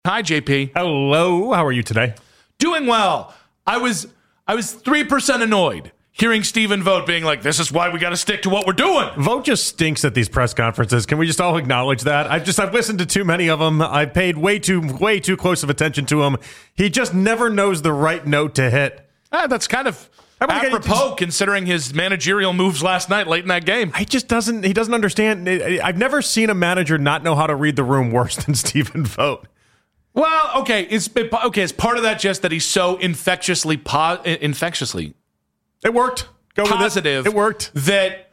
Hi, JP. Hello. How are you today? Doing well. I was 3% annoyed hearing Stephen Vogt being like, this is why we got to stick to what we're doing. Vogt just stinks at these press conferences. Can we just all acknowledge that? I've listened to too many of them. I've paid way too close of attention to him. He just never knows the right note to hit. That's kind of apropos considering his managerial moves last night late in that game. He doesn't understand. I've never seen a manager not know how to read the room worse than Stephen Vogt. Well, okay. Is part of that just that he's so infectiously It worked. Go positive. With it. It worked. That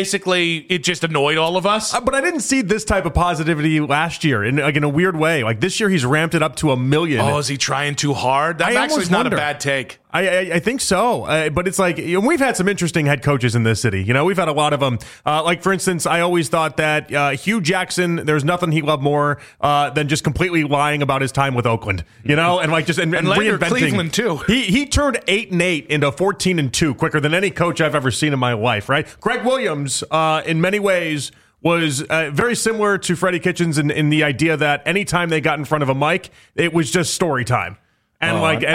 it just annoyed all of us. But I didn't see this type of positivity last year in a weird way. Like this year, he's ramped it up to 1 million. Oh, is he trying too hard? That actually is not a bad take. I think so. But it's like, we've had some interesting head coaches in this city. We've had a lot of them. Like, for instance, I always thought that Hugh Jackson, there's nothing he loved more than just completely lying about his time with Oakland, and reinventing. Cleveland, too. He turned 8-8 into 14-2 quicker than any coach I've ever seen in my life, right? Greg Williams, in many ways, was very similar to Freddie Kitchens in the idea that anytime they got in front of a mic, it was just story time. And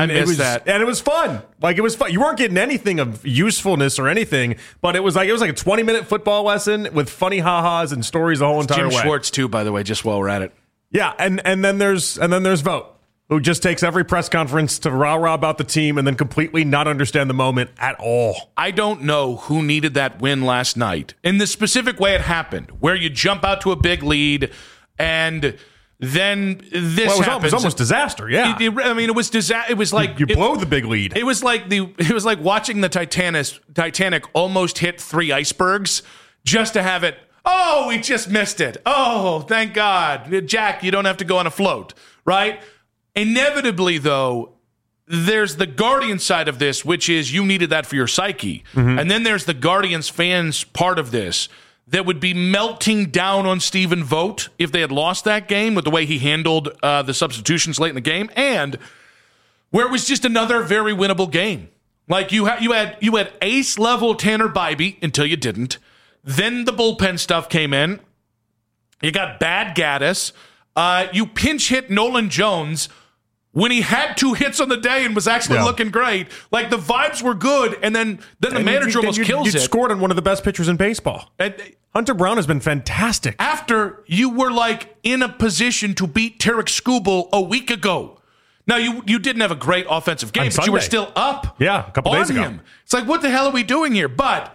it was fun. Like, it was fun. You weren't getting anything of usefulness or anything, but it was like a 20-minute football lesson with funny ha-has and stories the whole entire way. Jim Schwartz too, by the way, just while we're at it. Yeah, and then there's Vogt, who just takes every press conference to rah-rah about the team and then completely not understand the moment at all. I don't know who needed that win last night in the specific way it happened, where you jump out to a big lead and then this happens. It was almost disaster. Yeah, it was disaster. It was like you blow the big lead. It was like watching the Titanic almost hit 3 icebergs just to have it. Oh, we just missed it. Oh, thank God, Jack. You don't have to go on a float, right? Inevitably, though, there's the Guardian side of this, which is you needed that for your psyche, and then there's the Guardians fans part of this that would be melting down on Stephen Vogt if they had lost that game with the way he handled the substitutions late in the game, and where it was just another very winnable game. Like you had ace level Tanner Bybee until you didn't. Then the bullpen stuff came in. You got bad Gaddis. You pinch hit Nolan Jones when he had 2 hits on the day and was actually looking great. Like, the vibes were good, and then the manager almost kills it. You scored on one of the best pitchers in baseball. Hunter Brown has been fantastic. After you were, like, in a position to beat Tarek Skubal a week ago. Now, you didn't have a great offensive game, but you were still up a couple days ago. Him. It's like, what the hell are we doing here? But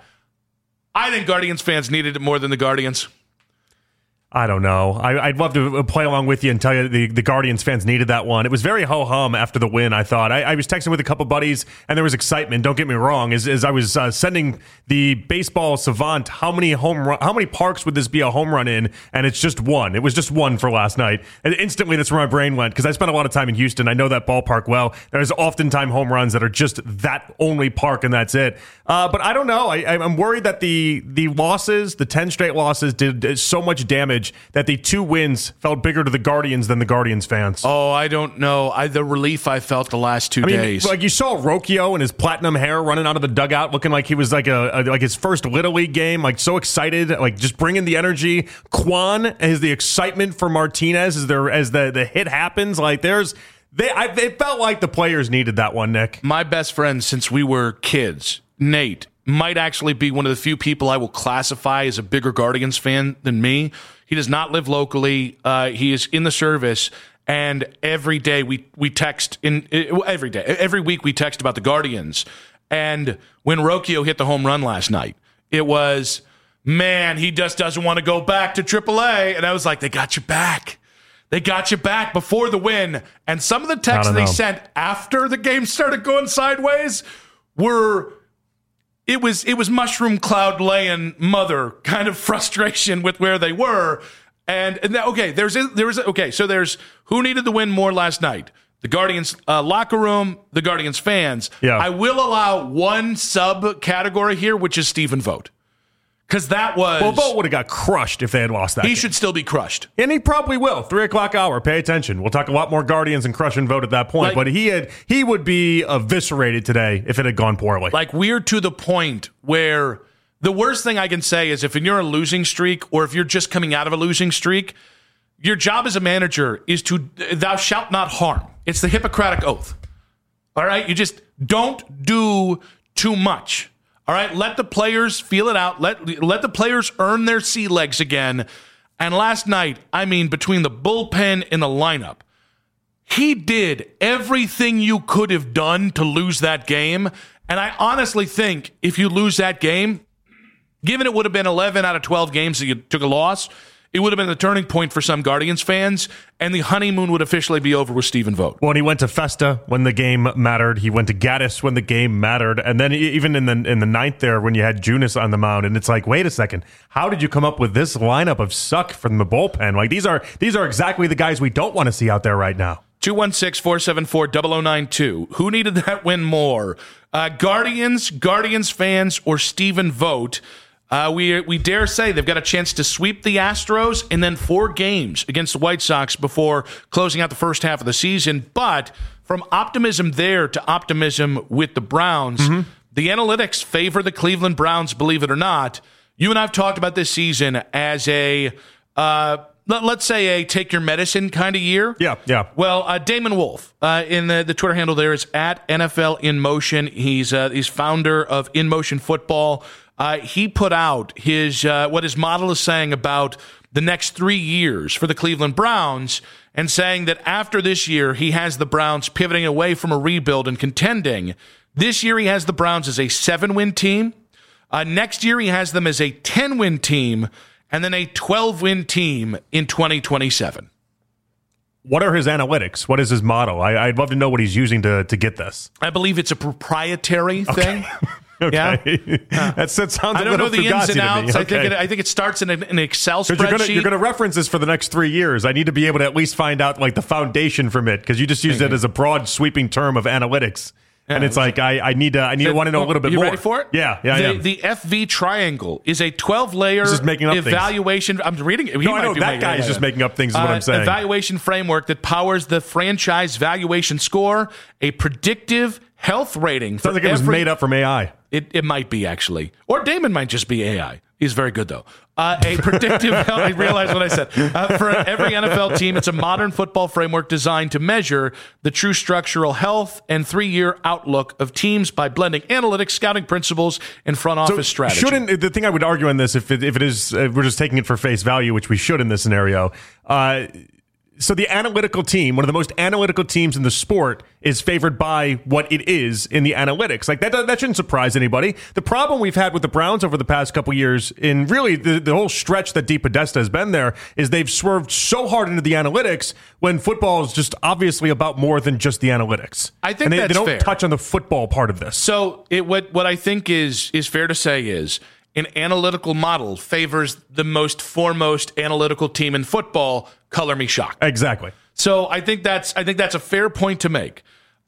I think Guardians fans needed it more than the Guardians. I don't know. I'd love to play along with you and tell you the Guardians fans needed that one. It was very ho-hum after the win, I thought. I was texting with a couple buddies, and there was excitement. Don't get me wrong. As I was sending the baseball savant, how many parks would this be a home run in? And it's just one. It was just one for last night. And instantly, that's where my brain went, because I spent a lot of time in Houston. I know that ballpark well. There's oftentimes home runs that are just that only park, and that's it. But I don't know. I'm worried that the losses, the 10 straight losses, did so much damage that the 2 wins felt bigger to the Guardians than the Guardians fans. Oh, I don't know. The relief I felt the last 2 days. Like, you saw Rocchio and his platinum hair running out of the dugout looking like he was like like his first Little League game, like so excited, like just bringing the energy. Kwan has the excitement for Martinez as the hit happens. Like, it felt like the players needed that one, Nick. My best friend since we were kids, Nate, might actually be one of the few people I will classify as a bigger Guardians fan than me. He does not live locally. He is in the service, and every day we text. Every week we text about the Guardians. And when Rocchio hit the home run last night, it was, man, he just doesn't want to go back to AAA. And I was like, they got you back. They got you back before the win. And some of the texts they sent after the game started going sideways were. It was mushroom cloud laying mother kind of frustration with where they were, and okay, there's who needed the win more last night? The Guardians locker room, the Guardians fans. Yeah. I will allow one subcategory here, which is Stephen Vogt. Because that was... Well, Vogt would have got crushed if they had lost that game. He should still be crushed. And he probably will. 3 o'clock hour. Pay attention. We'll talk a lot more Guardians and crush and Vogt at that point. But he would be eviscerated today if it had gone poorly. Like, we're to the point where the worst thing I can say is if you're a losing streak or if you're just coming out of a losing streak, Your job as a manager is to, thou shalt not harm. It's the Hippocratic Oath. All right? You just don't do too much. All right? Let the players feel it out. Let the players earn their sea legs again. And last night, I mean, between the bullpen and the lineup, he did everything you could have done to lose that game. And I honestly think if you lose that game, given it would have been 11 out of 12 games that you took a loss, it would have been the turning point for some Guardians fans, and the honeymoon would officially be over with Stephen Vogt. Well, and he went to Festa when the game mattered. He went to Gaddis when the game mattered. And then even in the ninth there when you had Junis on the mound, and it's like, wait a second, how did you come up with this lineup of suck from the bullpen? Like these are exactly the guys we don't want to see out there right now. 216-474-0092. Who needed that win more? Guardians fans, or Stephen Vogt? We dare say they've got a chance to sweep the Astros and then 4 games against the White Sox before closing out the first half of the season. But from optimism there to optimism with the Browns, the analytics favor the Cleveland Browns, believe it or not. You and I have talked about this season as a, let's say, a take your medicine kind of year. Yeah. Well, Damon Wolf, in the Twitter handle there is at NFL In Motion. He's founder of In Motion Football. He put out his what his model is saying about the next 3 years for the Cleveland Browns, and saying that after this year, he has the Browns pivoting away from a rebuild and contending. This year, he has the Browns as a 7-win team. Next year, he has them as a 10-win team, and then a 12-win team in 2027. What are his analytics? What is his model? I'd love to know what he's using to get this. I believe it's a proprietary thing. Okay. Yeah. That sounds I a don't little know the ins fugazi and outs. to me. Okay. I think it starts in an Excel spreadsheet. You're going to reference this for the next 3 years. I need to be able to at least find out like the foundation from it, because you just used it as a broad sweeping term of analytics. Yeah, and it's like I need to want to know a little bit more. You ready for it? Yeah. The FV triangle is a 12-layer evaluation. Things. I'm reading it. No, I know that guy is just making up things. Is what I'm saying. Evaluation framework that powers the franchise valuation score, a predictive health rating. Sounds like it was made up from AI. It might be, actually. Or Damon might just be AI. He's very good, though. A predictive health, I realized what I said. For every NFL team, it's a modern football framework designed to measure the true structural health and 3-year outlook of teams by blending analytics, scouting principles, and front office strategy. The thing I would argue on this, if it is, we're just taking it for face value, which we should in this scenario, so the analytical team, one of the most analytical teams in the sport, is favored by what it is in the analytics. Like that shouldn't surprise anybody. The problem we've had with the Browns over the past couple years, in really the whole stretch that Dee Podesta has been there, is they've swerved so hard into the analytics when football is just obviously about more than just the analytics. I think they don't fair. touch on the football part of this. So what I think is fair to say is an analytical model favors the most foremost analytical team in football. Color me shocked. Exactly. So I think that's a fair point to make.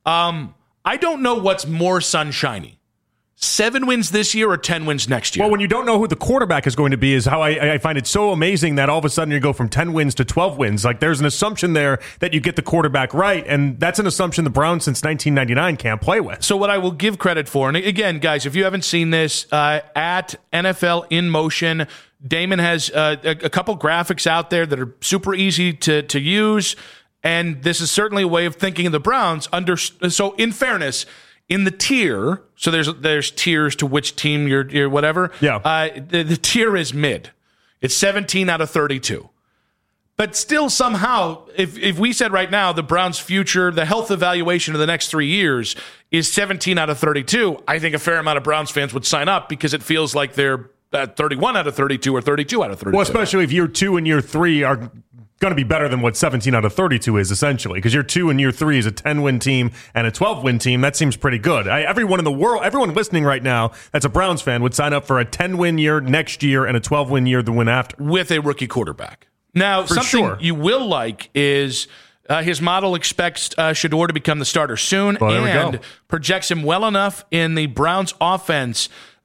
I don't know what's more sunshiny. 7 wins this year or 10 wins next year? Well, when you don't know who the quarterback is going to be is how I find it so amazing that all of a sudden you go from 10 wins to 12 wins. Like there's an assumption there that you get the quarterback right, and that's an assumption the Browns since 1999 can't play with. So what I will give credit for, and again, guys, if you haven't seen this, at NFL In Motion, Damon has a couple graphics out there that are super easy to use, and this is certainly a way of thinking of the Browns. So in fairness, in the tier, so there's tiers to which team you're whatever. Yeah. The tier is mid. It's 17 out of 32. But still, somehow, if we said right now the Browns' future, the health evaluation of the next 3 years is 17 out of 32, I think a fair amount of Browns fans would sign up because it feels like they're 31 out of 32 or 32 out of 32. Well, especially if year 2 and year 3 are going to be better than what 17 out of 32 is, essentially, because year 2 and year 3 is a 10-win team and a 12-win team. That seems pretty good. Everyone in the world, everyone listening right now that's a Browns fan would sign up for a 10-win year next year and a 12-win year the win after. With a rookie quarterback. Now, for something sure. You will like is his model expects Shedeur to become the starter soon and projects him well enough in the Browns offense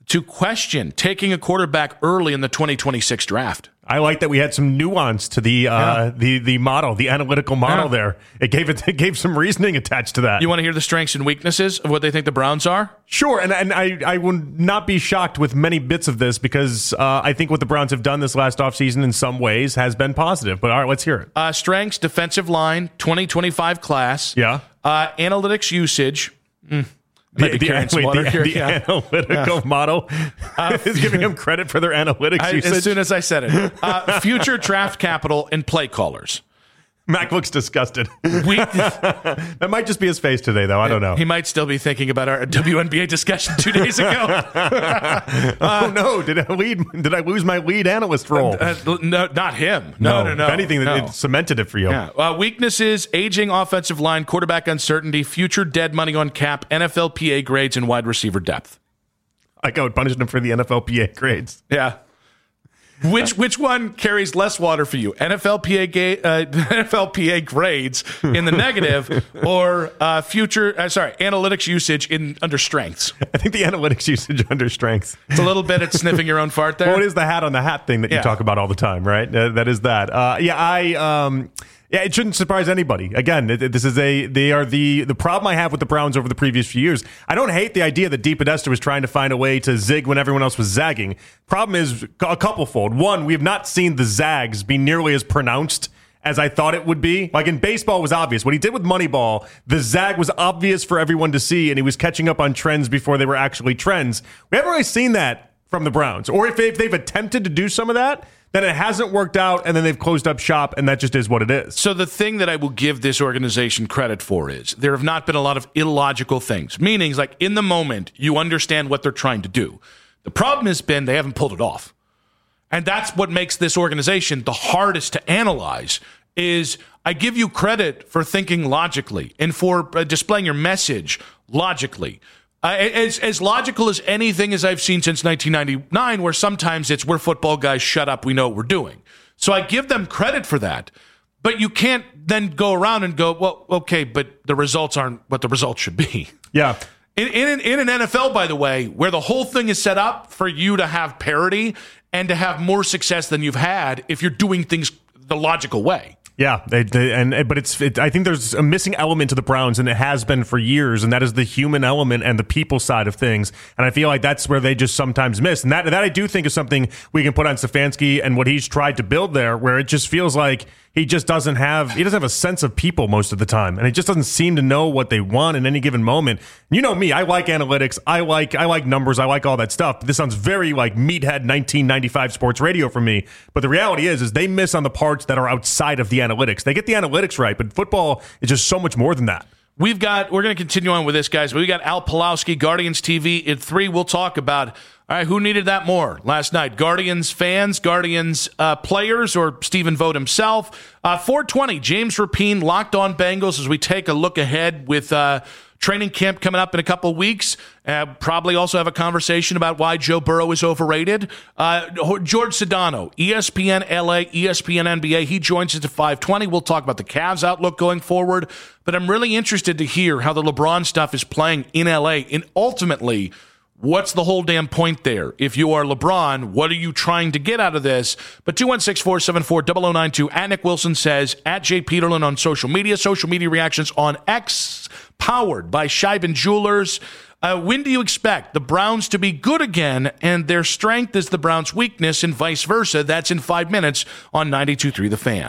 to question taking a quarterback early in the 2026 draft. I like that we had some nuance to the model, the analytical model there. It gave some reasoning attached to that. You want to hear the strengths and weaknesses of what they think the Browns are? Sure, and I will not be shocked with many bits of this because I think what the Browns have done this last offseason in some ways has been positive. But all right, let's hear it. Strengths, defensive line, 2025 class. Yeah. Analytics usage. The analytical model is giving them credit for their analytics usage. As soon as I said it. Future draft capital and play callers. Mac looks disgusted. That might just be his face today, though. I don't know. He might still be thinking about our WNBA discussion 2 days ago. Oh, no. Did I lose my lead analyst role? No, not him. No. If anything, it cemented it for you. Yeah. Weaknesses, aging offensive line, quarterback uncertainty, future dead money on cap, NFLPA grades, and wide receiver depth. I would punish him for the NFLPA grades. Yeah. Which one carries less water for you? NFLPA grades in the negative, or analytics usage under strengths? I think the analytics usage under strengths. It's a little bit at sniffing your own fart there. Well, it is the hat on the hat thing that you talk about all the time, right? That is that. Yeah, it shouldn't surprise anybody. Again, they are the problem I have with the Browns over the previous few years. I don't hate the idea that DePodesta was trying to find a way to zig when everyone else was zagging. Problem is a couplefold. One, we have not seen the zags be nearly as pronounced as I thought it would be. Like in baseball, it was obvious. What he did with Moneyball, the zag was obvious for everyone to see, and he was catching up on trends before they were actually trends. We haven't really seen that from the Browns. Or if they've attempted to do some of that, then it hasn't worked out, and then they've closed up shop, and that just is what it is. So the thing that I will give this organization credit for is there have not been a lot of illogical things. Meanings, like in the moment, you understand what they're trying to do. The problem has been they haven't pulled it off. And that's what makes this organization the hardest to analyze is I give you credit for thinking logically and for displaying your message logically. As logical as anything as I've seen since 1999, where sometimes it's we're football guys, shut up, we know what we're doing. So I give them credit for that. But you can't then go around and go, well, okay, but the results aren't what the results should be. Yeah. In an NFL, by the way, where the whole thing is set up for you to have parity and to have more success than you've had if you're doing things the logical way. Yeah, but I think there's a missing element to the Browns, and it has been for years, and that is the human element and the people side of things. And I feel like that's where they just sometimes miss. And that I do think is something we can put on Stefanski and what he's tried to build there, where it just feels like he doesn't have a sense of people most of the time, and he just doesn't seem to know what they want in any given moment. You know me, I like analytics, I like numbers, I like all that stuff. This sounds very like meathead 1995 sports radio for me, but the reality is they miss on the parts that are outside of the analytics. They get the analytics right, but football is just so much more than that. We're going to continue on with this, guys. We got Al Pawlowski, Guardians TV. At 3, we'll talk about, all right, who needed that more last night? Guardians fans, Guardians players, or Stephen Vogt himself? 4:20, James Rapien, Locked On Bengals, as we take a look ahead with training camp coming up in a couple of weeks. Probably also have a conversation about why Joe Burrow is overrated. George Sedano, ESPN LA, ESPN NBA. He joins us at 5:20. We'll talk about the Cavs outlook going forward. But I'm really interested to hear how the LeBron stuff is playing in LA. And ultimately, what's the whole damn point there? If you are LeBron, what are you trying to get out of this? But 216-474-0092. At Nick Wilson says, at Jay Peterlin on social media reactions on X, powered by Scheiben Jewelers. When do you expect the Browns to be good again and their strength is the Browns' weakness and vice versa? That's in 5 minutes on 92.3 The Fan.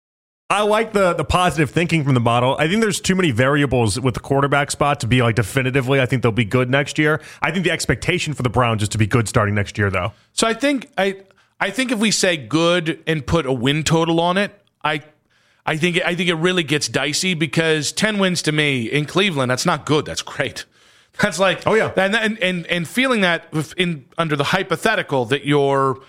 I like the positive thinking from the model. I think there's too many variables with the quarterback spot to be like definitively I think they'll be good next year. I think the expectation for the Browns is to be good starting next year, though. So I think if we say good and put a win total on it, I think it really gets dicey because 10 wins to me in Cleveland, that's not good. That's great. That's like, oh yeah, and feeling that under the hypothetical that you're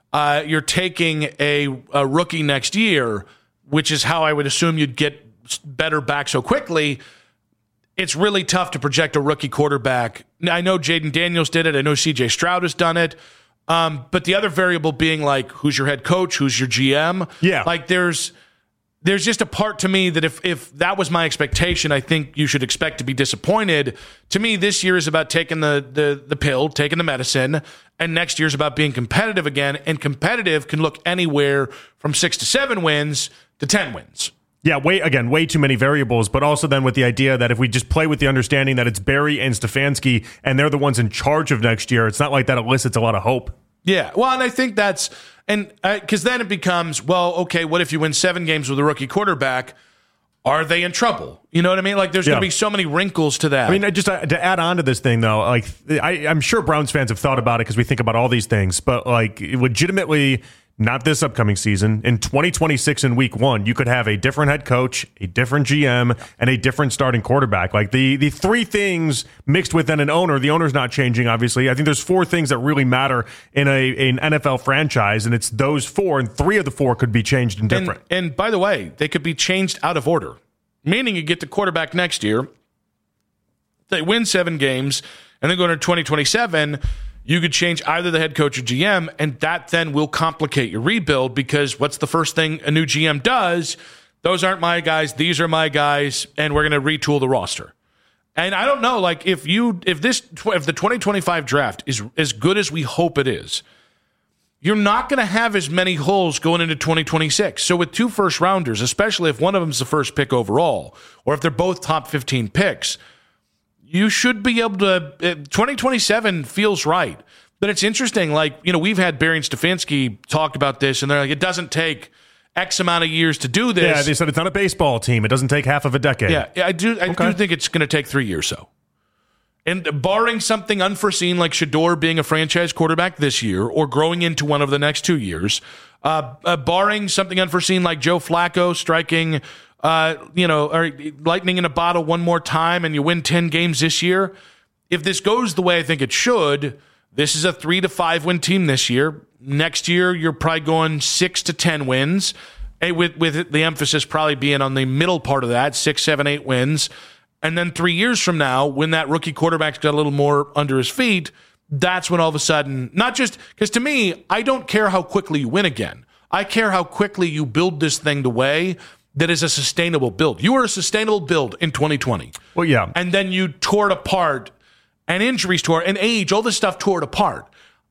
taking a rookie next year, which is how I would assume you'd get better back so quickly. It's really tough to project a rookie quarterback. I know Jaden Daniels did it. I know CJ Stroud has done it. But the other variable being like, who's your head coach? Who's your GM? Yeah. Like there's there's just a part to me that if that was my expectation, I think you should expect to be disappointed. To me, this year is about taking the pill, taking the medicine, and next year's about being competitive again. And competitive can look anywhere from 6 to 7 wins to 10 wins. Yeah, way too many variables, but also then with the idea that if we just play with the understanding that it's Barry and Stefanski and they're the ones in charge of next year, it's not like that elicits a lot of hope. Yeah, well, and I think that's – and because then it becomes, well, okay, what if you win 7 games with a rookie quarterback? Are they in trouble? You know what I mean? Like, there's going to be so many wrinkles to that. I mean, just to add on to this thing, though, like I'm sure Browns fans have thought about it because we think about all these things, but like legitimately – not this upcoming season. In 2026 in week 1, you could have a different head coach, a different GM, and a different starting quarterback. Like the 3 things mixed within an owner, the owner's not changing, obviously. I think there's 4 things that really matter in an NFL franchise, and it's those 4, and 3 of the 4 could be changed and different. And by the way, they could be changed out of order, meaning you get the quarterback next year, they win 7 games, and then go into 2027, you could change either the head coach or GM, and that then will complicate your rebuild because what's the first thing a new GM does? Those aren't my guys. These are my guys, and we're going to retool the roster. And I don't know, like if the 2025 draft is as good as we hope it is, you're not going to have as many holes going into 2026. So with 2 first-rounders, especially if one of them is the first pick overall, or if they're both top 15 picks, you should be able to 2027 feels right. But it's interesting, like, you know, we've had Barry and Stefanski talk about this, and they're like, it doesn't take X amount of years to do this. Yeah, they said it's not a baseball team. It doesn't take half of a decade. Yeah, I do think it's going to take 3 years, so. And barring something unforeseen like Shedeur being a franchise quarterback this year or growing into one of the next 2 years, barring something unforeseen like Joe Flacco striking or lightning in a bottle one more time and you win 10 games this year. If this goes the way I think it should, this is a 3 to 5 win team this year. Next year, you're probably going 6 to 10 wins, with the emphasis probably being on the middle part of that, 6, 7, 8 wins. And then 3 years from now, when that rookie quarterback's got a little more under his feet, that's when all of a sudden, not just because to me, I don't care how quickly you win again. I care how quickly you build this thing the way that is a sustainable build. You were a sustainable build in 2020. Well, yeah. And then you tore it apart, and injuries tore, and age, all this stuff tore it apart.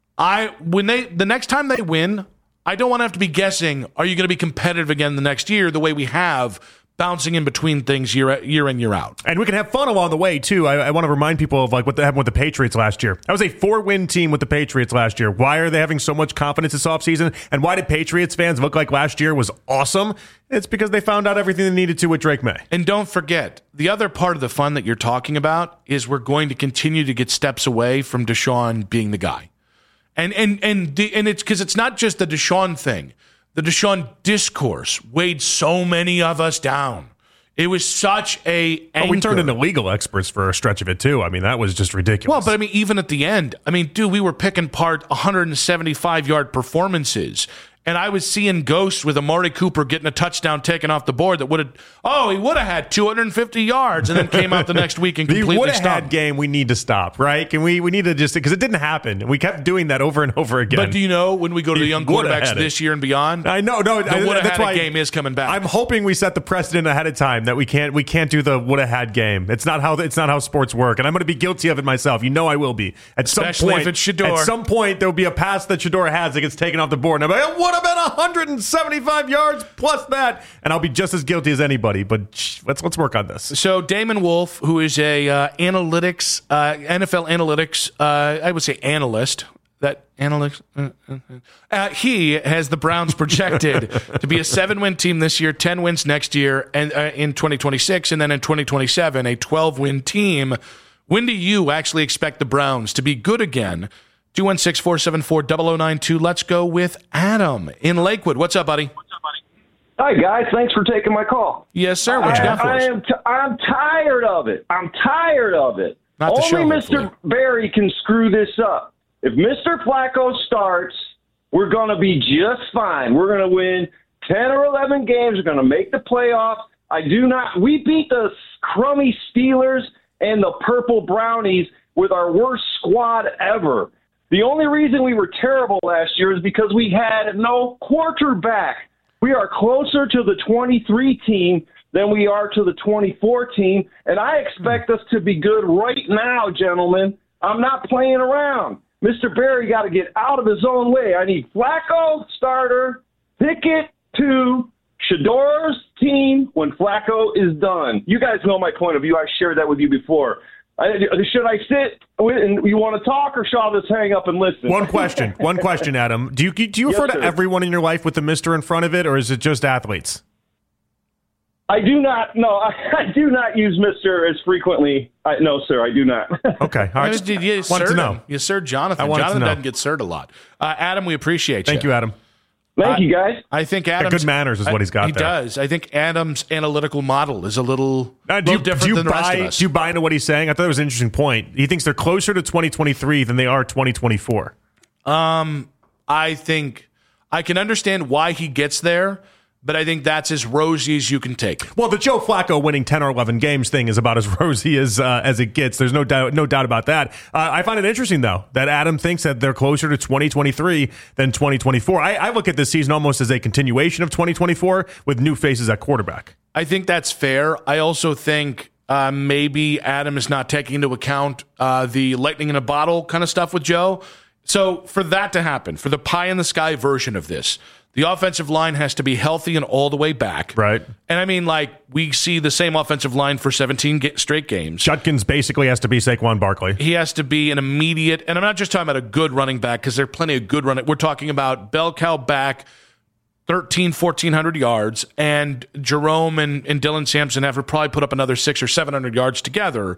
The next time they win, I don't want to have to be guessing, are you going to be competitive again the next year the way we have, bouncing in between things year in, year out. And we can have fun along the way, too. I want to remind people of like what happened with the Patriots last year. That was a 4-win team with the Patriots last year. Why are they having so much confidence this offseason? And why did Patriots fans look like last year was awesome? It's because they found out everything they needed to with Drake May. And don't forget, the other part of the fun that you're talking about is we're going to continue to get steps away from Deshaun being the guy. And it's because it's not just the Deshaun thing. The Deshaun discourse weighed so many of us down. It was such a anchor. We turned into legal experts for a stretch of it, too. I mean, that was just ridiculous. Well, but I mean, even at the end, dude, we were picking apart 175-yard performances. And I was seeing ghosts with Amari Cooper getting a touchdown taken off the board that he would have had 250 yards and then came out the next week and completely stopped. The would have had game we need to stop, right? We need to just, because it didn't happen. And we kept doing that over and over again. But do you know when we go to the young quarterbacks this year and beyond? I know. No, the would have had game is coming back. I'm hoping we set the precedent ahead of time that we can't do the would have had game. It's not how sports work. And I'm going to be guilty of it myself. You know I will be. Especially if it's Shedeur. At some point, there will be a pass that Shedeur has that gets taken off the board. And I'm like, it would have been 175 yards plus that, and I'll be just as guilty as anybody. But let's work on this. So Damon Wolf, who is a NFL analytics, I would say analyst. That analyst, he has the Browns projected to be a 7-win team this year, 10 wins next year, and in 2026, and then in 2027, a 12-win team. When do you actually expect the Browns to be good again? 216-474-0092. Let's go with Adam in Lakewood. What's up, buddy? Hi, guys. Thanks for taking my call. Yes, sir. What you got for us? I'm tired of it. Only Mr. Barry can screw this up. If Mr. Flacco starts, we're going to be just fine. We're going to win 10 or 11 games. We're going to make the playoffs. We beat the crummy Steelers and the Purple Brownies with our worst squad ever. The only reason we were terrible last year is because we had no quarterback. We are closer to the 23 team than we are to the 24 team, and I expect us to be good right now, gentlemen. I'm not playing around. Mr. Berry got to get out of his own way. I need Flacco starter, Pickett 2, Shador's team when Flacco is done. You guys know my point of view. I shared that with you before. Should I sit and you want to talk, or should I just hang up and listen? One question, Adam. Do you refer to everyone in your life with the Mr. in front of it, or is it just athletes? I do not. No, I do not use Mr. as frequently. No, sir, I do not. Okay. All right. You wanted to know. You sirred Jonathan. Jonathan doesn't get sirred a lot. Adam, we appreciate you. Thank you, Adam. Thank you, guys. I think Adam's good manners is what he's got. He does. I think Adam's analytical model is a little different than the rest of us. Do you buy into what he's saying? I thought it was an interesting point. He thinks they're closer to 2023 than they are 2024. I think I can understand why he gets there, but I think that's as rosy as you can take. Well, the Joe Flacco winning 10 or 11 games thing is about as rosy as it gets. There's no doubt about that. I find it interesting, though, that Adam thinks that they're closer to 2023 than 2024. I look at this season almost as a continuation of 2024 with new faces at quarterback. I think that's fair. I also think maybe Adam is not taking into account the lightning in a bottle kind of stuff with Joe. So for that to happen, for the pie-in-the-sky version of this, the offensive line has to be healthy and all the way back. Right. And I mean, we see the same offensive line for 17 straight games. Judkins basically has to be Saquon Barkley. He has to be an immediate, and I'm not just talking about a good running back, because there are plenty of good running. We're talking about bell cow back, 1,400 yards, and Jerome and Dylan Sampson have to probably put up another 600 or 700 yards together.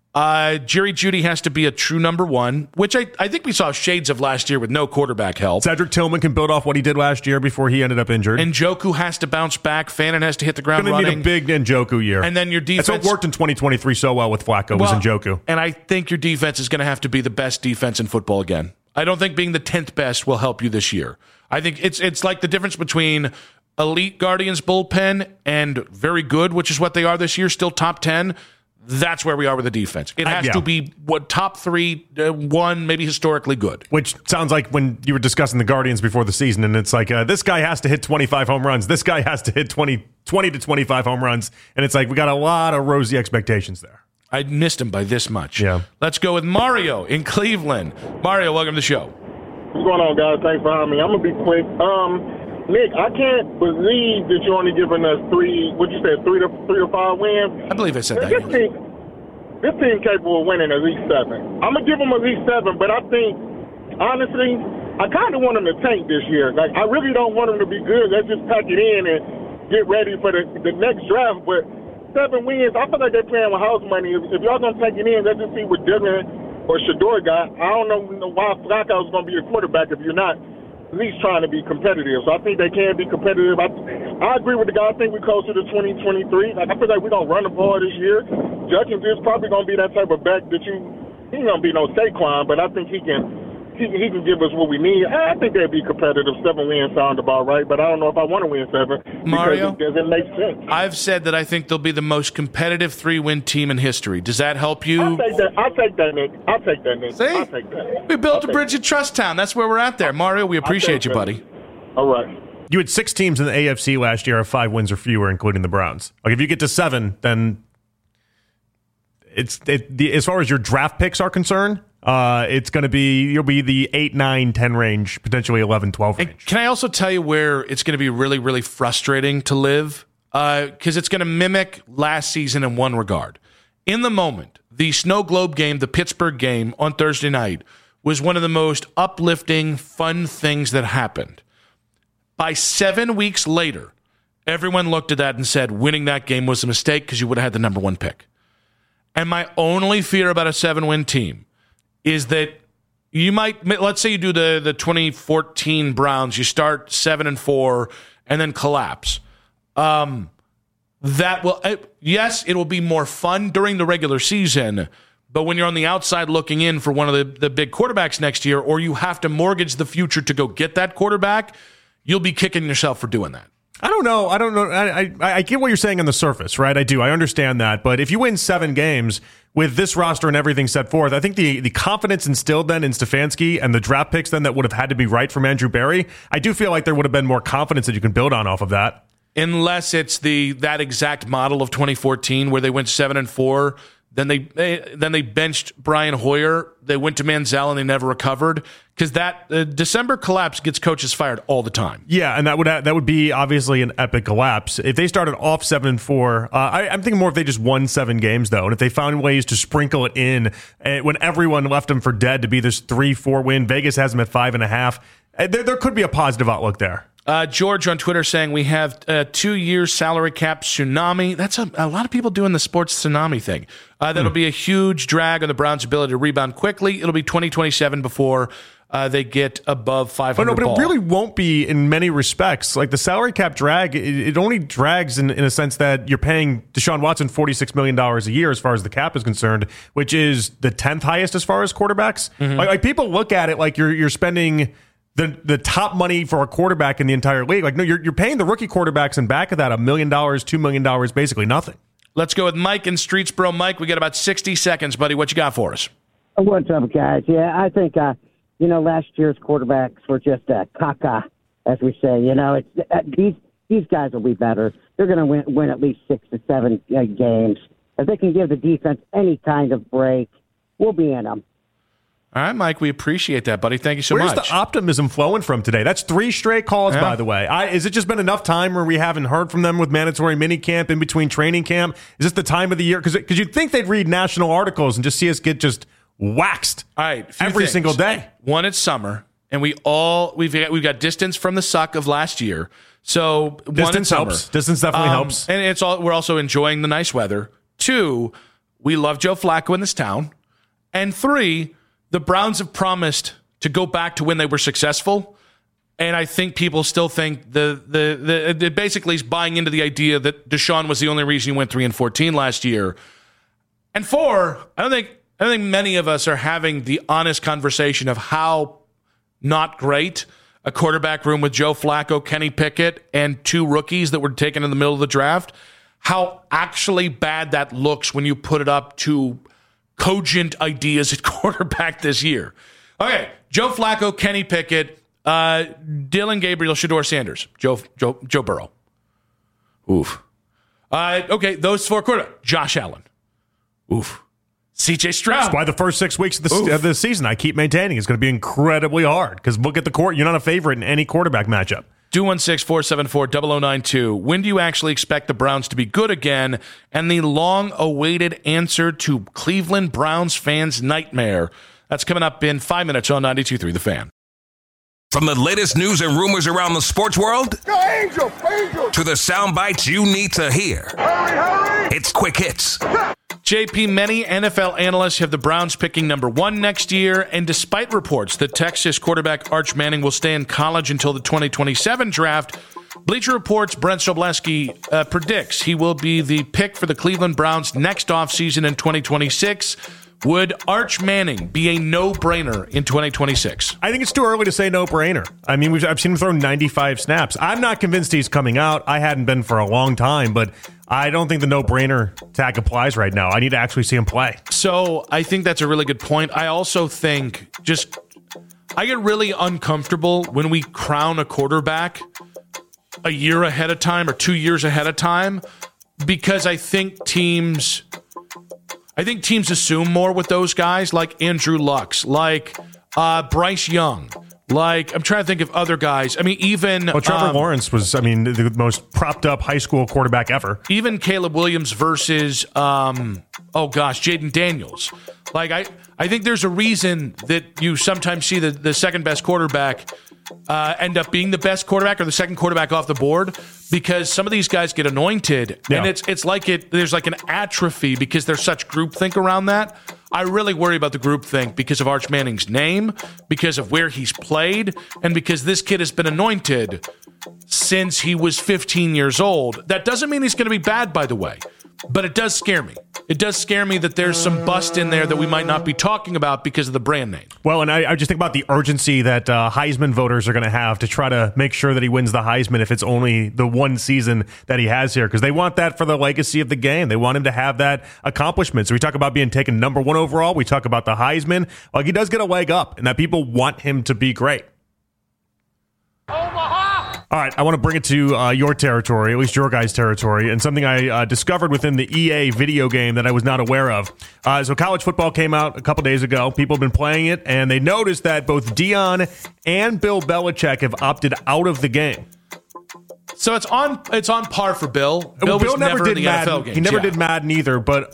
Jerry Jeudy has to be a true number one, which I think we saw shades of last year with no quarterback help. Cedric Tillman can build off what he did last year before he ended up injured. Njoku has to bounce back. Fannin has to hit the ground running. Going to need a big Njoku year. And then your defense. That's what worked in 2023 so well with Flacco was Njoku. And I think your defense is going to have to be the best defense in football again. I don't think being the 10th best will help you this year. I think it's like the difference between elite Guardians bullpen and very good, which is what they are this year, still top 10. That's where we are with the defense. It has to be top 3, 1, maybe historically good. Which sounds like when you were discussing the Guardians before the season, and it's like, this guy has to hit 25 home runs. This guy has to hit 20 to 25 home runs. And it's like, we got a lot of rosy expectations there. I missed him by this much. Yeah. Let's go with Mario in Cleveland. Mario, welcome to the show. What's going on, guys? Thanks for having me. I'm going to be quick. Nick, I can't believe that you're only giving us 3 or 5 wins. I believe I said that. This team capable of winning at least 7. I'm going to give them at least 7, but I think, honestly, I kind of want them to tank this year. Like, I really don't want them to be good. Let's just pack it in and get ready for the next draft. But 7 wins, I feel like they're playing with house money. If y'all going to take it in, let's just see what Dylan or Shador got. I don't know why Flacco's going to be a quarterback if you're not at least trying to be competitive. So I think they can be competitive. I agree with the guy. I think we're closer to 2023. Like, I feel like we're going to run the ball this year. Judkins is probably going to be that type of back that he's going to be no Saquon, but I think he can give us what we need. I think they'd be competitive. 7 wins sound about right, but I don't know if I want to win 7. Mario, because it doesn't make sense. I've said that I think they'll be the most competitive 3-win team in history. Does that help you? I'll take that, Nick. See? I'll take that. We built a bridge at Trust Town. That's where we're at there. Mario, we appreciate you, buddy. All right. You had 6 teams in the AFC last year have 5 wins or fewer, including the Browns. Like, if you get to 7, then as far as your draft picks are concerned, it's going to be, you'll be the 8, 9, 10 range, potentially 11, 12 range. And can I also tell you where it's going to be really, really frustrating to live? Because it's going to mimic last season in one regard. In the moment, the Snow Globe game, the Pittsburgh game on Thursday night, was one of the most uplifting, fun things that happened. By 7 weeks later, everyone looked at that and said winning that game was a mistake because you would have had the number 1 pick. And my only fear about a 7-win team is that you might, let's say you do the 2014 Browns, you start 7-4 and then collapse. That will, yes, it will be more fun during the regular season, but when you're on the outside looking in for one of the big quarterbacks next year, or you have to mortgage the future to go get that quarterback, you'll be kicking yourself for doing that. I don't know. I get what you're saying on the surface, right? I do. I understand that. But if you win 7 games with this roster and everything set forth, I think the confidence instilled then in Stefanski and the draft picks then that would have had to be right from Andrew Berry, I do feel like there would have been more confidence that you can build on off of that. Unless it's that exact model of 2014 where they went 7-4, then they benched Brian Hoyer, they went to Manziel and they never recovered, because that December collapse gets coaches fired all the time. Yeah, and that would be obviously an epic collapse if they started off 7-4. I'm thinking more if they just won 7 games though, and if they found ways to sprinkle it in when everyone left them for dead to be this 3-4 win. Vegas has them at 5.5. There could be a positive outlook there. George on Twitter saying we have a 2-year salary cap tsunami. That's a lot of people doing the sports tsunami thing. That'll be a huge drag on the Browns' ability to rebound quickly. It'll be 2027 before they get above 500. But it really won't be in many respects. Like the salary cap drag, it only drags in a sense that you're paying Deshaun Watson $46 million a year as far as the cap is concerned, which is the 10th highest as far as quarterbacks. Mm-hmm. Like people look at it like you're spending the top money for a quarterback in the entire league. Like, no, you're paying the rookie quarterbacks in back of that $1 million, $2 million, basically nothing. Let's go with Mike in Streetsboro. Mike, we got about 60 seconds, buddy. What you got for us? What's up, guys? Yeah, I think, last year's quarterbacks were just caca, as we say. It's these guys will be better. They're going to win at least 6 to 7 games. If they can give the defense any kind of break, we'll be in them. All right, Mike, we appreciate that, buddy. Thank you so much. Where's the optimism flowing from today? That's 3 straight calls, by the way. Is it just been enough time where we haven't heard from them with mandatory minicamp in between training camp? Is this the time of the year? Because you'd think they'd read national articles and just see us get just waxed every single day. One, it's summer, and we've got distance from the suck of last year. So distance helps. Distance definitely helps. And we're also enjoying the nice weather. 2, we love Joe Flacco in this town. And 3, the Browns have promised to go back to when they were successful, and I think people still think it basically is buying into the idea that Deshaun was the only reason he went 3-14 last year. And 4, I don't think many of us are having the honest conversation of how not great a quarterback room with Joe Flacco, Kenny Pickett, and 2 rookies that were taken in the middle of the draft, how actually bad that looks when you put it up to cogent ideas at quarterback this year. Okay, Joe Flacco, Kenny Pickett, Dylan Gabriel, Shedeur Sanders, Joe Burrow. Oof. Okay, those 4 quarterbacks. Josh Allen. Oof. CJ Stroud. That's why the first 6 weeks of the season, I keep maintaining, is going to be incredibly hard because look at the court. You're not a favorite in any quarterback matchup. 216-474-0092. When do you actually expect the Browns to be good again? And the long-awaited answer to Cleveland Browns fans' nightmare. That's coming up in 5 minutes on 92.3 The Fan. From the latest news and rumors around the sports world Go Angel! To the sound bites you need to hear. Hurry! It's Quick Hits. JP, many NFL analysts have the Browns picking number 1 next year, and despite reports that Texas quarterback Arch Manning will stay in college until the 2027 draft, Bleacher Report's Brent Sobleski predicts he will be the pick for the Cleveland Browns next offseason in 2026. Would Arch Manning be a no-brainer in 2026? I think it's too early to say no-brainer. I mean, I've seen him throw 95 snaps. I'm not convinced he's coming out. I hadn't been for a long time, but I don't think the no-brainer tag applies right now. I need to actually see him play. So I think that's a really good point. I also think I get really uncomfortable when we crown a quarterback a year ahead of time or 2 years ahead of time because I think teams assume more with those guys like Andrew Luck, like Bryce Young. Like, I'm trying to think of other guys. I mean, even... Well, Trevor Lawrence was, the most propped up high school quarterback ever. Even Caleb Williams versus, Jaden Daniels. Like, I think there's a reason that you sometimes see the second best quarterback end up being the best quarterback or the second quarterback off the board because some of these guys get anointed. Yeah. And it's like there's like an atrophy because there's such groupthink around that. I really worry about the groupthink because of Arch Manning's name, because of where he's played, and because this kid has been anointed since he was 15 years old. That doesn't mean he's going to be bad, by the way. But it does scare me. It does scare me that there's some bust in there that we might not be talking about because of the brand name. Well, and I just think about the urgency that Heisman voters are going to have to try to make sure that he wins the Heisman if it's only the one season that he has here, because they want that for the legacy of the game. They want him to have that accomplishment. So we talk about being taken number one overall. We talk about the Heisman. Like, he does get a leg up, and that people want him to be great. All right, I want to bring it to your territory, at least your guys' territory, and something I discovered within the EA video game that I was not aware of. So college football came out a couple days ago. People have been playing it, and they noticed that both Deion and Bill Belichick have opted out of the game. So it's on par for Bill. Bill was never did in the Madden. NFL games. He never did Madden either, but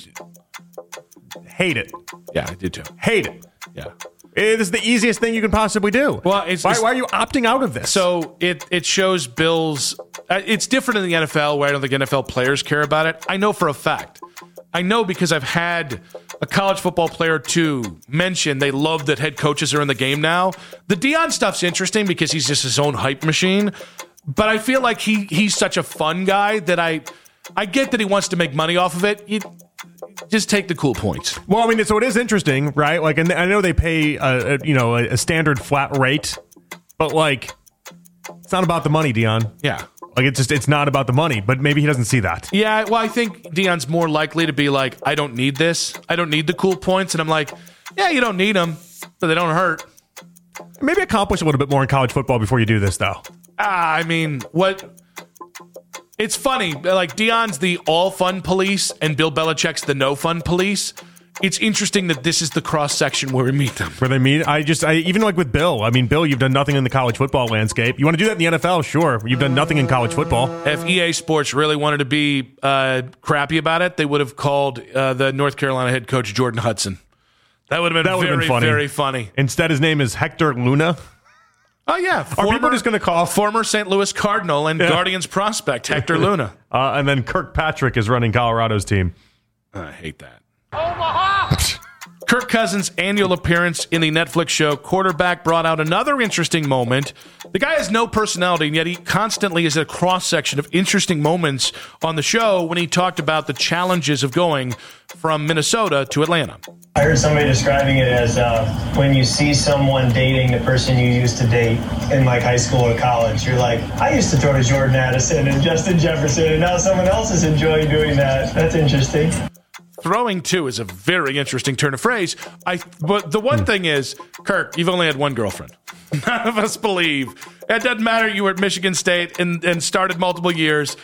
hate it. Yeah, I did too. Hate it. Yeah. It is the easiest thing you can possibly do. Well, why are you opting out of this? So it shows Bill's. It's different in the NFL, where I don't think NFL players care about it. I know for a fact. I know because I've had a college football player to mention they love that head coaches are in the game now. The Deion stuff's interesting because he's just his own hype machine. But I feel like he's such a fun guy that I get that he wants to make money off of it. Just take the cool points. Well, I mean, so it is interesting, right? Like, and I know they pay a standard flat rate, but like, it's not about the money, Deion. Yeah. Like, it's not about the money, but maybe he doesn't see that. Yeah, well, I think Deion's more likely to be like, I don't need this. I don't need the cool points. And I'm like, yeah, you don't need them, but they don't hurt. Maybe accomplish a little bit more in college football before you do this, though. I mean, what... It's funny, like Deion's the all fun police and Bill Belichick's the no fun police. It's interesting that this is the cross section where we meet them. Where they meet, I even like with Bill. I mean, Bill, you've done nothing in the college football landscape. You want to do that in the NFL? Sure. You've done nothing in college football. If EA Sports really wanted to be crappy about it, they would have called the North Carolina head coach Jordan Hudson. That would have been very funny. Instead, his name is Hector Luna. Oh, yeah. Are people just going to call former St. Louis Cardinal and Guardians prospect Hector Luna? And then Kirkpatrick is running Colorado's team. I hate that. Omaha! Kirk Cousins' annual appearance in the Netflix show Quarterback brought out another interesting moment. The guy has no personality, and yet he constantly is a cross-section of interesting moments on the show when he talked about the challenges of going from Minnesota to Atlanta. I heard somebody describing it as when you see someone dating the person you used to date in like high school or college, you're like, I used to throw to Jordan Addison and Justin Jefferson, and now someone else is enjoying doing that. That's interesting. Throwing to is a very interesting turn of phrase. But the one thing is, Kirk, you've only had one girlfriend. None of us believe. It doesn't matter. You were at Michigan State and started multiple years.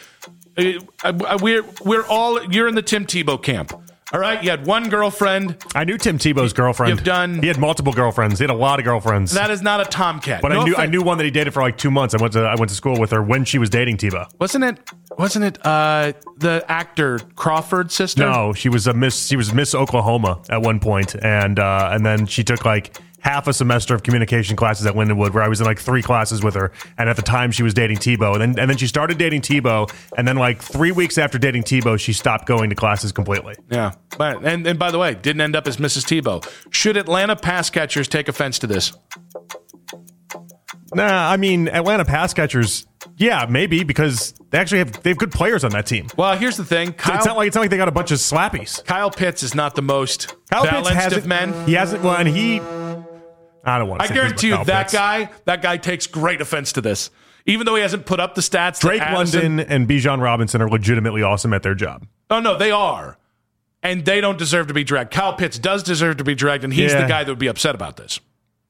We're all, you're in the Tim Tebow camp. All right, you had one girlfriend. I knew Tim Tebow's girlfriend. He had multiple girlfriends. He had a lot of girlfriends. That is not a tomcat. But I knew one that he dated for like 2 months. I went to school with her when she was dating Tebow. Wasn't it the actor Crawford's sister? No, she was Miss Oklahoma at one point, and then she took like half a semester of communication classes at Lindenwood, where I was in like 3 classes with her. And at the time, she was dating Tebow, and then she started dating Tebow, and then like 3 weeks after dating Tebow, she stopped going to classes completely. Yeah, but and by the way, didn't end up as Mrs. Tebow. Should Atlanta pass catchers take offense to this? Nah, I mean Atlanta pass catchers. Yeah, maybe, because they have good players on that team. Well, here's the thing. It's not like they got a bunch of slappies. Kyle Pitts is not the most balanced of men. He hasn't. Well, and I don't want to say. I guarantee you that guy takes great offense to this. Even though he hasn't put up the stats. Drake London and Bijan Robinson are legitimately awesome at their job. Oh, no, they are. And they don't deserve to be dragged. Kyle Pitts does deserve to be dragged, and he's the guy that would be upset about this.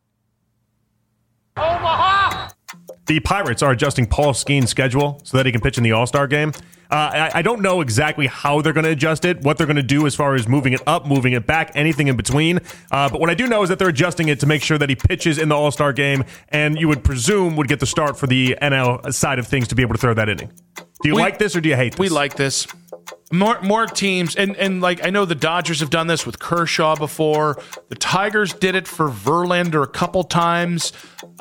Omaha! The Pirates are adjusting Paul Skeens' schedule so that he can pitch in the All-Star game. I don't know exactly how they're going to adjust it, what they're going to do as far as moving it up, moving it back, anything in between. But what I do know is that they're adjusting it to make sure that he pitches in the All-Star game, and you would presume would get the start for the NL side of things to be able to throw that inning. Do you like this or do you hate this? We like this. More teams, and like I know the Dodgers have done this with Kershaw before. The Tigers did it for Verlander a couple times.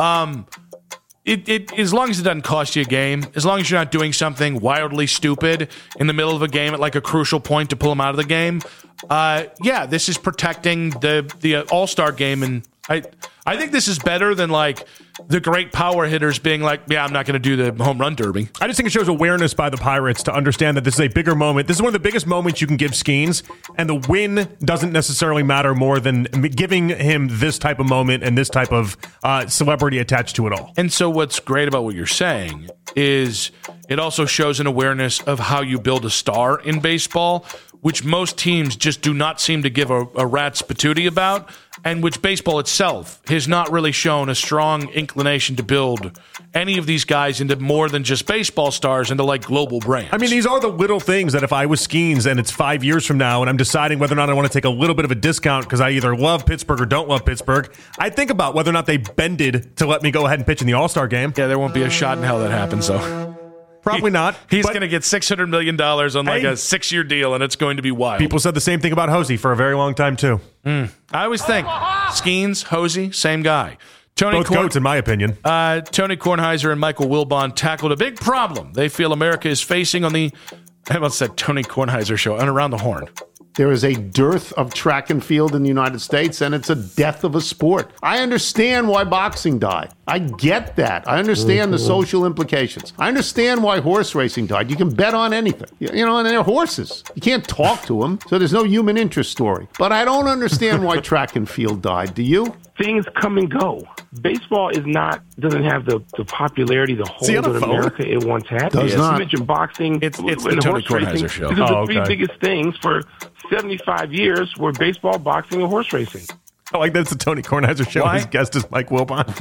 It as long as it doesn't cost you a game, as long as you're not doing something wildly stupid in the middle of a game at like a crucial point to pull them out of the game. This is protecting the All-Star game in I think this is better than like the great power hitters being like, yeah, I'm not going to do the home run derby. I just think it shows awareness by the Pirates to understand that this is a bigger moment. This is one of the biggest moments you can give Skeens, and the win doesn't necessarily matter more than giving him this type of moment and this type of celebrity attached to it all. And so what's great about what you're saying is it also shows an awareness of how you build a star in baseball, which most teams just do not seem to give a rat's patootie about, and which baseball itself has not really shown a strong inclination to build any of these guys into more than just baseball stars, into like global brands. I mean, these are the little things that if I was Skeens and it's 5 years from now and I'm deciding whether or not I want to take a little bit of a discount because I either love Pittsburgh or don't love Pittsburgh, I'd think about whether or not they bended to let me go ahead and pitch in the All-Star game. Yeah, there won't be a shot in hell that happens, though. Probably not. He's going to get $600 million on like a 6-year deal, and it's going to be wild. People said the same thing about Hosey for a very long time, too. I always think Skeens, Hosey, same guy. Both goats, in my opinion. Tony Kornheiser and Michael Wilbon tackled a big problem they feel America is facing on the, I almost said Tony Kornheiser show, and Around the Horn. There is a dearth of track and field in the United States, and it's a death of a sport. I understand why boxing died. I get that. I understand the social implications. I understand why horse racing died. You can bet on anything. You know, and they're horses. You can't talk to them, so there's no human interest story. But I don't understand why track and field died. Do you? Things come and go. Baseball doesn't have the popularity, the hold in America it once had. Does not. You mentioned boxing. It's the Tony Kornheiser show. These are the three biggest things for 75 years were baseball, boxing, and horse racing. I like that it's the Tony Kornheiser show. His guest is Mike Wilbon.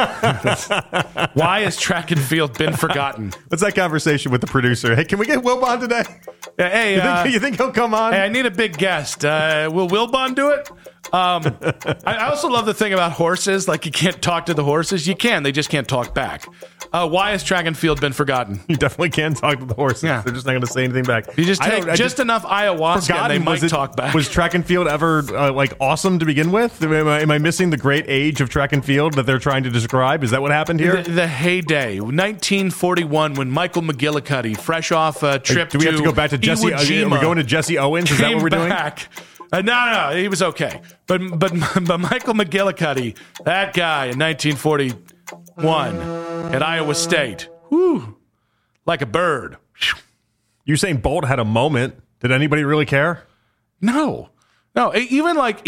Why has track and field been forgotten? What's that conversation with the producer? Hey, can we get Wilbon today? Hey, you think he'll come on? Hey, I need a big guest. Will Wilbon do it? I also love the thing about horses. Like, you can't talk to the horses. You can. They just can't talk back. Why has track and field been forgotten? You definitely can talk to the horses. Yeah. They're just not going to say anything back. You just take just enough ayahuasca and they might talk back. Was track and field ever awesome to begin with? Am I missing the great age of track and field that they're trying to describe? Is that what happened here? The heyday, 1941, when Michael McGillicuddy, fresh off a trip do we have to go back to Jesse? Are we going to Jesse Owens? Is that what we're doing? No, he was okay. But Michael McGillicuddy, that guy in 1941 at Iowa State, like a bird. Usain Bolt had a moment. Did anybody really care? No. Even like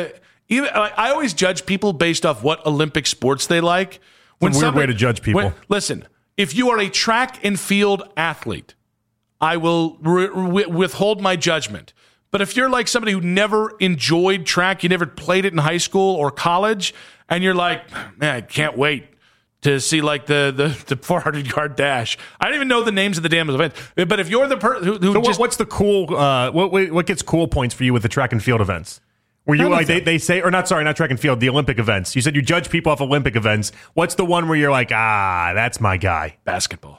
I always judge people based off what Olympic sports they like. It's a weird way to judge people. Listen, if you are a track and field athlete, I will withhold my judgment. But if you're like somebody who never enjoyed track, you never played it in high school or college, and you're like, man, I can't wait to see like the 400-yard dash. I don't even know the names of the damn event. But if you're the person who what's the cool? What gets cool points for you with the track and field events? Were you like they say, or not track and field, the Olympic events? You said you judge people off Olympic events. What's the one where you're like, that's my guy? Basketball.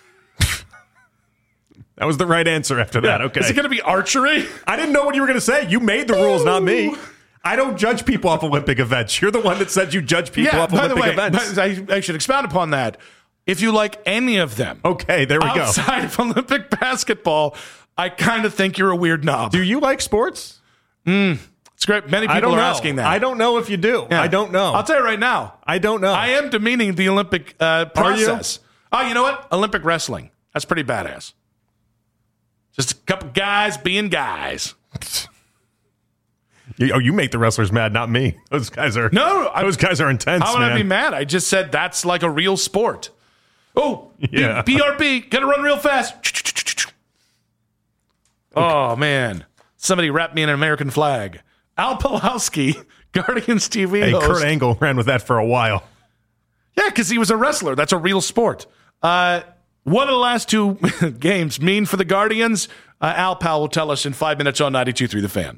That was the right answer after that. Okay. Is it going to be archery? I didn't know what you were going to say. You made the rules, not me. I don't judge people off Olympic events. You're the one that said you judge people off Olympic events. I should expound upon that. If you like any of them, okay, there we go. Outside of Olympic basketball, I kind of think you're a weird knob. Do you like sports? It's great. Many people are asking that. I don't know if you do. Yeah. I don't know. I'll tell you right now. I don't know. I am demeaning the Olympic process. You know what? Olympic wrestling. That's pretty badass. Just a couple guys being guys. You make the wrestlers mad, not me. Those guys are those guys are intense. How would I be mad? I just said that's like a real sport. Oh, yeah. BRB, gotta run real fast. Oh man, somebody wrapped me in an American flag. Al Pawlowski, Guardians TV host. Kurt Angle ran with that for a while. Yeah, because he was a wrestler. That's a real sport. What do the last two games mean for the Guardians? Al Powell will tell us in 5 minutes on 92.3 The Fan.